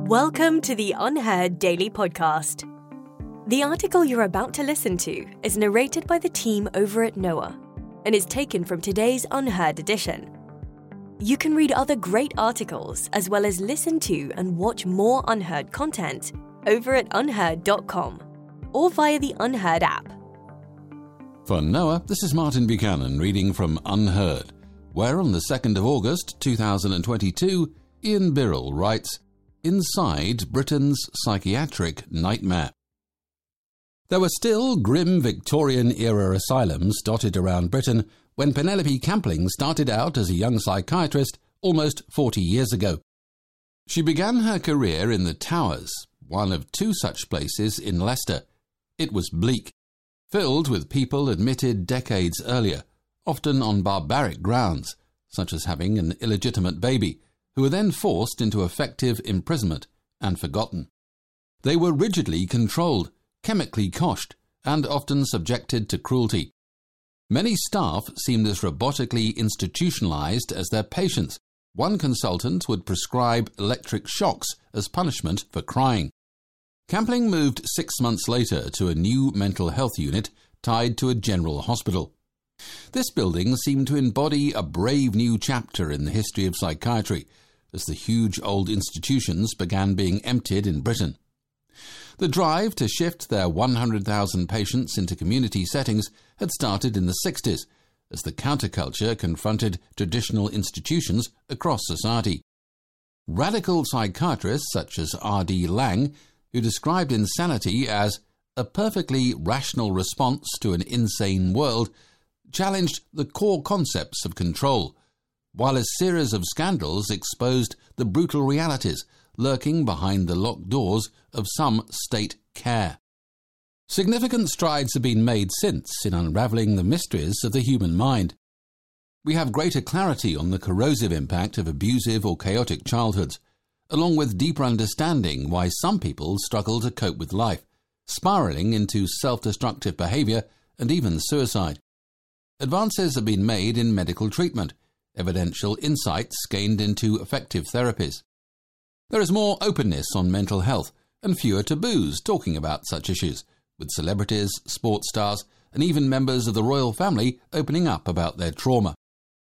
Welcome to the Unheard Daily Podcast. The article you're about to listen to is narrated by the team over at Noah and is taken from today's Unheard edition. You can read other great articles as well as listen to and watch more Unheard content over at unheard.com or via the Unheard app. For Noah, this is Martin Buchanan reading from Unheard, where on the 2nd of August 2022, Ian Birrell writes, Inside Britain's Psychiatric Nightmare. There were still grim Victorian-era asylums dotted around Britain when Penelope Campling started out as a young psychiatrist almost 40 years ago. She began her career in the Towers, one of two such places in Leicester. It was bleak, filled with people admitted decades earlier, often on barbaric grounds, such as having an illegitimate baby, who were then forced into effective imprisonment and forgotten. They were rigidly controlled, chemically coshed, and often subjected to cruelty. Many staff seemed as robotically institutionalized as their patients. One consultant would prescribe electric shocks as punishment for crying. Campling moved 6 months later to a new mental health unit tied to a general hospital. This building seemed to embody a brave new chapter in the history of psychiatry, as the huge old institutions began being emptied in Britain. The drive to shift their 100,000 patients into community settings had started in the 60s, as the counterculture confronted traditional institutions across society. Radical psychiatrists such as R.D. Laing, who described insanity as a perfectly rational response to an insane world, challenged the core concepts of control, while a series of scandals exposed the brutal realities lurking behind the locked doors of some state care. Significant strides have been made since in unravelling the mysteries of the human mind. We have greater clarity on the corrosive impact of abusive or chaotic childhoods, along with deeper understanding why some people struggle to cope with life, spiralling into self-destructive behaviour and even suicide. Advances have been made in medical treatment, evidential insights gained into effective therapies. There is more openness on mental health and fewer taboos talking about such issues, with celebrities, sports stars, and even members of the royal family opening up about their trauma.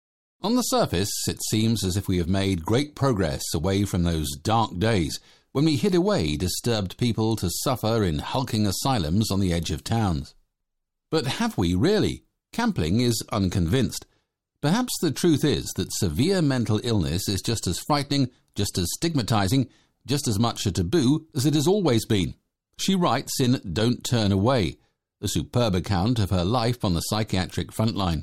On the surface, it seems as if we have made great progress away from those dark days when we hid away disturbed people to suffer in hulking asylums on the edge of towns. But have we really? Campling is unconvinced. Perhaps the truth is that severe mental illness is just as frightening, just as stigmatizing, just as much a taboo as it has always been. She writes in Don't Turn Away, a superb account of her life on the psychiatric frontline.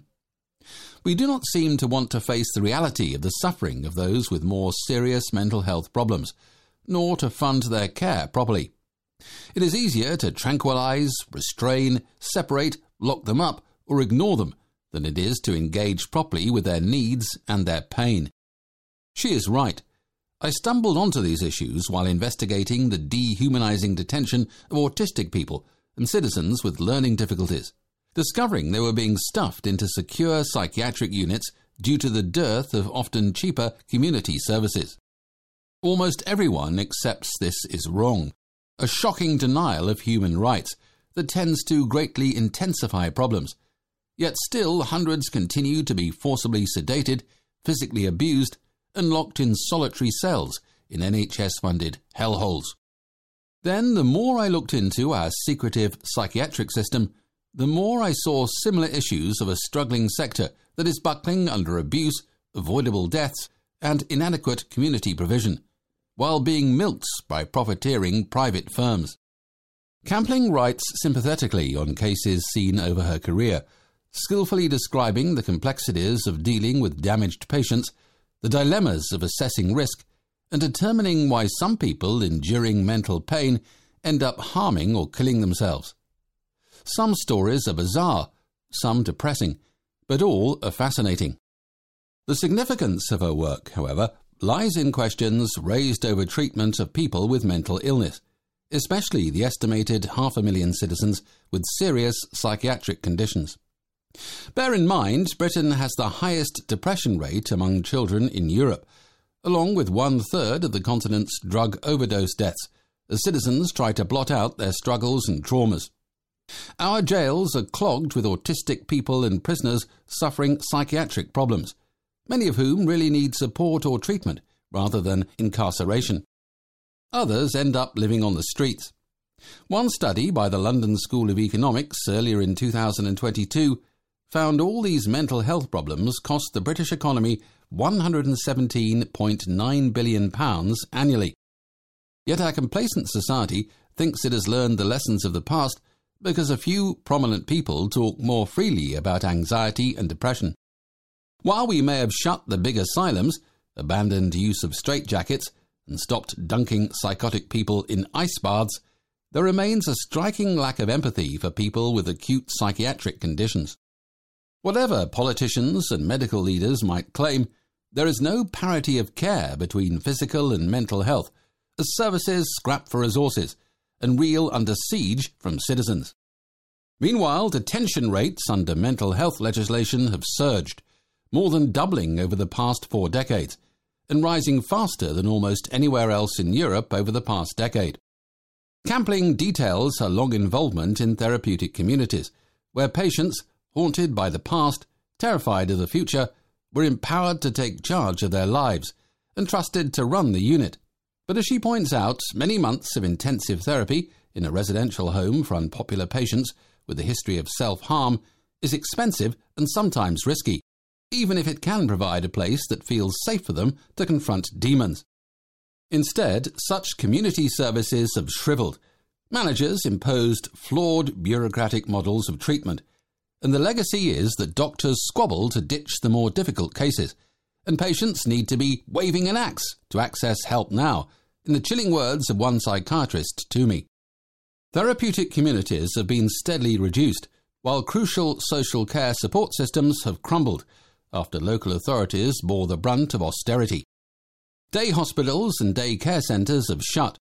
We do not seem to want to face the reality of the suffering of those with more serious mental health problems, nor to fund their care properly. It is easier to tranquilize, restrain, separate, lock them up, or ignore them than it is to engage properly with their needs and their pain. She is right. I stumbled onto these issues while investigating the dehumanizing detention of autistic people and citizens with learning difficulties, discovering they were being stuffed into secure psychiatric units due to the dearth of often cheaper community services. Almost everyone accepts this is wrong, a shocking denial of human rights that tends to greatly intensify problems. Yet still hundreds continue to be forcibly sedated, physically abused, and locked in solitary cells in NHS-funded hellholes. Then, the more I looked into our secretive psychiatric system, the more I saw similar issues of a struggling sector that is buckling under abuse, avoidable deaths, and inadequate community provision, while being milked by profiteering private firms. Campling writes sympathetically on cases seen over her career, skillfully describing the complexities of dealing with damaged patients, the dilemmas of assessing risk, and determining why some people enduring mental pain end up harming or killing themselves. Some stories are bizarre, some depressing, but all are fascinating. The significance of her work, however, lies in questions raised over treatment of people with mental illness, especially the estimated 500,000 citizens with serious psychiatric conditions. Bear in mind, Britain has the highest depression rate among children in Europe, along with 1/3 of the continent's drug overdose deaths, as citizens try to blot out their struggles and traumas. Our jails are clogged with autistic people and prisoners suffering psychiatric problems, many of whom really need support or treatment rather than incarceration. Others end up living on the streets. One study by the London School of Economics earlier in 2022 found all these mental health problems cost the British economy £117.9 billion annually. Yet our complacent society thinks it has learned the lessons of the past because a few prominent people talk more freely about anxiety and depression. While we may have shut the big asylums, abandoned use of straitjackets, and stopped dunking psychotic people in ice baths, there remains a striking lack of empathy for people with acute psychiatric conditions. Whatever politicians and medical leaders might claim, there is no parity of care between physical and mental health, as services scrap for resources and reel under siege from citizens. Meanwhile, detention rates under mental health legislation have surged, more than doubling over the past 4 decades, and rising faster than almost anywhere else in Europe over the past decade. Campling details her long involvement in therapeutic communities, where patients, haunted by the past, terrified of the future, were empowered to take charge of their lives and trusted to run the unit. But as she points out, many months of intensive therapy in a residential home for unpopular patients with a history of self-harm is expensive and sometimes risky, even if it can provide a place that feels safe for them to confront demons. Instead, such community services have shriveled. Managers imposed flawed bureaucratic models of treatment, and the legacy is that doctors squabble to ditch the more difficult cases, and patients need to be waving an axe to access help now, in the chilling words of one psychiatrist to me. Therapeutic communities have been steadily reduced, while crucial social care support systems have crumbled after local authorities bore the brunt of austerity. Day hospitals and day care centres have shut.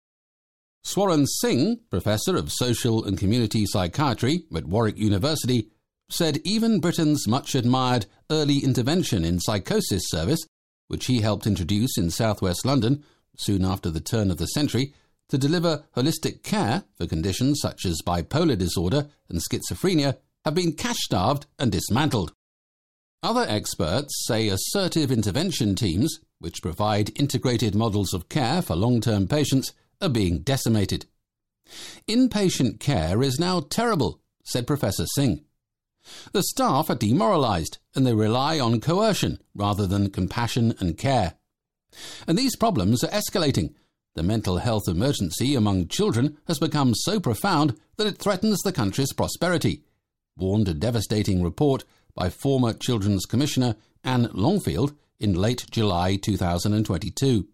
Swaran Singh, Professor of Social and Community Psychiatry at Warwick University, said even Britain's much-admired Early Intervention in Psychosis service, which he helped introduce in southwest London soon after the turn of the century, to deliver holistic care for conditions such as bipolar disorder and schizophrenia, have been cash-starved and dismantled. Other experts say assertive intervention teams, which provide integrated models of care for long-term patients, are being decimated. Inpatient care is now terrible, said Professor Singh. The staff are demoralised and they rely on coercion rather than compassion and care. And these problems are escalating. The mental health emergency among children has become so profound that it threatens the country's prosperity, warned a devastating report by former Children's Commissioner Anne Longfield in late July 2022.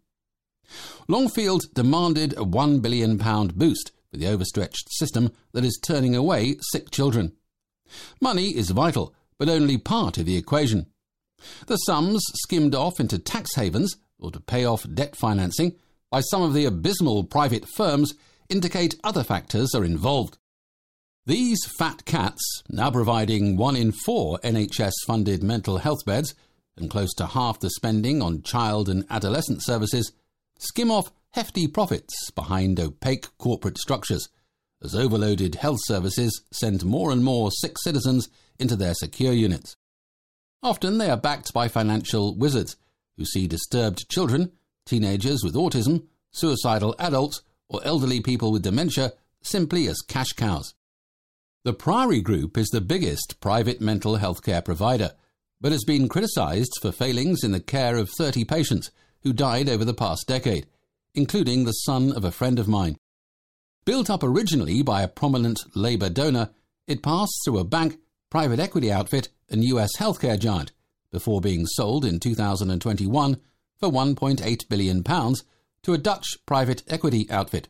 Longfield demanded a £1 billion boost for the overstretched system that is turning away sick children. Money is vital, but only part of the equation. The sums skimmed off into tax havens or to pay off debt financing by some of the abysmal private firms indicate other factors are involved. These fat cats, now providing 1 in 4 NHS-funded mental health beds and close to half the spending on child and adolescent services, skim off hefty profits behind opaque corporate structures, as overloaded health services send more and more sick citizens into their secure units. Often they are backed by financial wizards who see disturbed children, teenagers with autism, suicidal adults, or elderly people with dementia simply as cash cows. The Priory Group is the biggest private mental health care provider, but has been criticised for failings in the care of 30 patients who died over the past decade, including the son of a friend of mine. Built up originally by a prominent Labour donor, it passed through a bank, private equity outfit and US healthcare giant, before being sold in 2021 for £1.8 billion to a Dutch private equity outfit.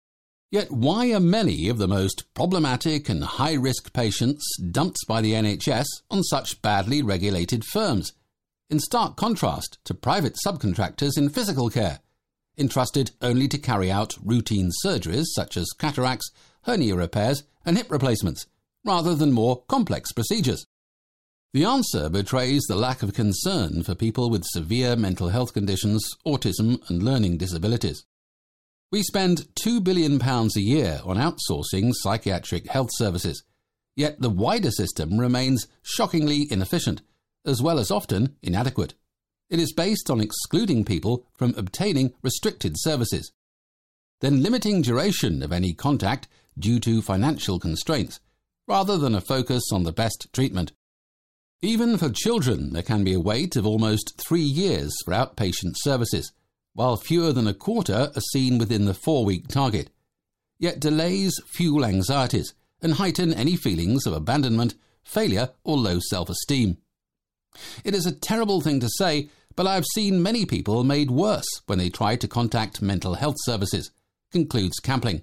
Yet why are many of the most problematic and high-risk patients dumped by the NHS on such badly regulated firms, in stark contrast to private subcontractors in physical care, entrusted only to carry out routine surgeries such as cataracts, hernia repairs and hip replacements, rather than more complex procedures? The answer betrays the lack of concern for people with severe mental health conditions, autism and learning disabilities. We spend £2 billion a year on outsourcing psychiatric health services, yet the wider system remains shockingly inefficient, as well as often inadequate. It is based on excluding people from obtaining restricted services, then limiting duration of any contact due to financial constraints, rather than a focus on the best treatment. Even for children, there can be a wait of almost 3 years for outpatient services, while fewer than a quarter are seen within the 4-week target. Yet delays fuel anxieties and heighten any feelings of abandonment, failure or low self-esteem. It is a terrible thing to say, but I have seen many people made worse when they try to contact mental health services, concludes Campling.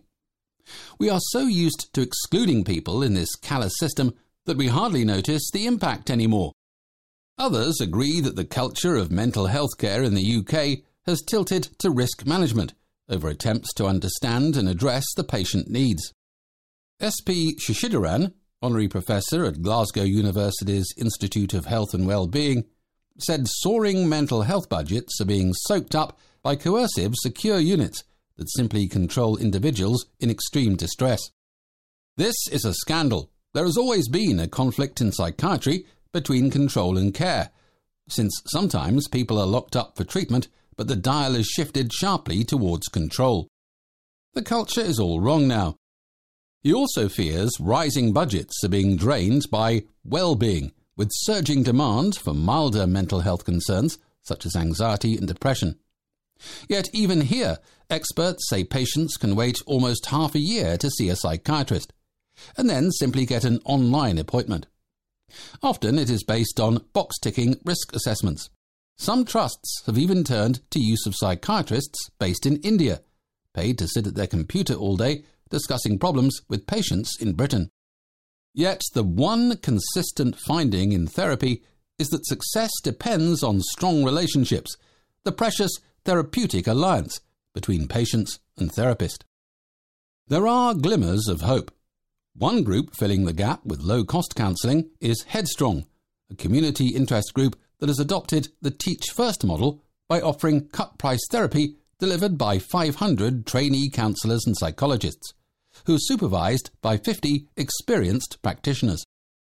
We are so used to excluding people in this callous system that we hardly notice the impact anymore. Others agree that the culture of mental health care in the UK has tilted to risk management over attempts to understand and address the patient needs. S.P. Shashidaran, Honorary Professor at Glasgow University's Institute of Health and Wellbeing, said soaring mental health budgets are being soaked up by coercive secure units that simply control individuals in extreme distress. This is a scandal. There has always been a conflict in psychiatry between control and care, since sometimes people are locked up for treatment, but the dial is shifted sharply towards control. The culture is all wrong now. He also fears rising budgets are being drained by well-being, with surging demand for milder mental health concerns such as anxiety and depression. Yet even here, experts say patients can wait almost half a year to see a psychiatrist, and then simply get an online appointment. Often it is based on box-ticking risk assessments. Some trusts have even turned to use of psychiatrists based in India, paid to sit at their computer all day discussing problems with patients in Britain. Yet the one consistent finding in therapy is that success depends on strong relationships, the precious therapeutic alliance between patients and therapist. There are glimmers of hope. One group filling the gap with low-cost counselling is Headstrong, a community interest group that has adopted the Teach First model by offering cut-price therapy delivered by 500 trainee counsellors and psychologists, who are supervised by 50 experienced practitioners.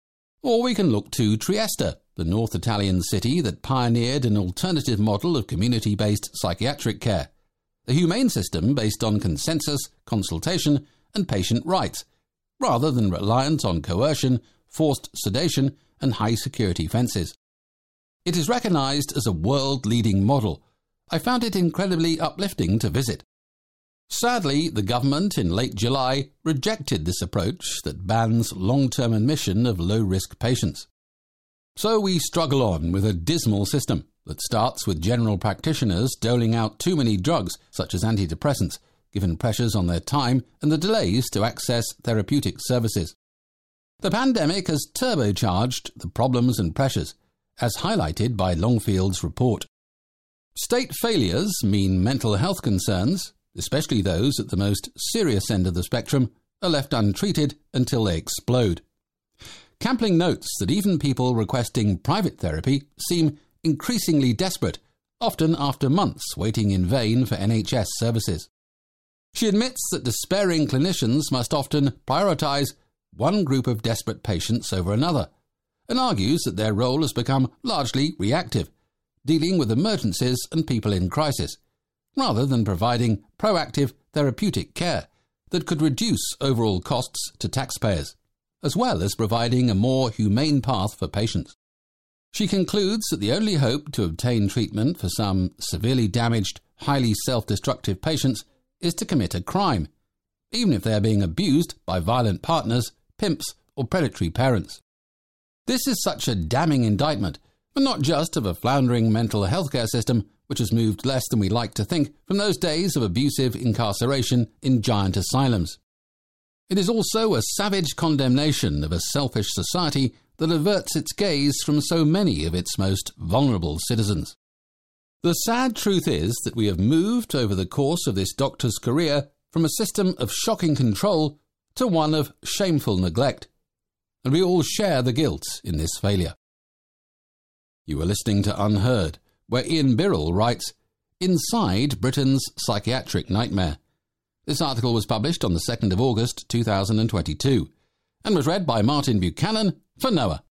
Or we can look to Trieste, the North Italian city that pioneered an alternative model of community-based psychiatric care, a humane system based on consensus, consultation and patient rights, rather than reliant on coercion, forced sedation and high-security fences. It is recognised as a world-leading model. I found it incredibly uplifting to visit. Sadly, the government in late July rejected this approach that bans long-term admission of low-risk patients. So we struggle on with a dismal system that starts with general practitioners doling out too many drugs, such as antidepressants, given pressures on their time and the delays to access therapeutic services. The pandemic has turbocharged the problems and pressures, as highlighted by Longfield's report. State failures mean mental health concerns, especially those at the most serious end of the spectrum, are left untreated until they explode. Campling notes that even people requesting private therapy seem increasingly desperate, often after months waiting in vain for NHS services. She admits that despairing clinicians must often prioritise one group of desperate patients over another, and argues that their role has become largely reactive, dealing with emergencies and people in crisis, rather than providing proactive therapeutic care that could reduce overall costs to taxpayers, as well as providing a more humane path for patients. She concludes that the only hope to obtain treatment for some severely damaged, highly self-destructive patients is to commit a crime, even if they are being abused by violent partners, pimps or predatory parents. This is such a damning indictment, but not just of a floundering mental health care system which has moved less than we like to think from those days of abusive incarceration in giant asylums. It is also a savage condemnation of a selfish society that averts its gaze from so many of its most vulnerable citizens. The sad truth is that we have moved over the course of this doctor's career from a system of shocking control to one of shameful neglect, and we all share the guilt in this failure. You were listening to Unheard, where Ian Birrell writes, Inside Britain's Psychiatric Nightmare. This article was published on the 2nd of August 2022 and was read by Martin Buchanan for Noah.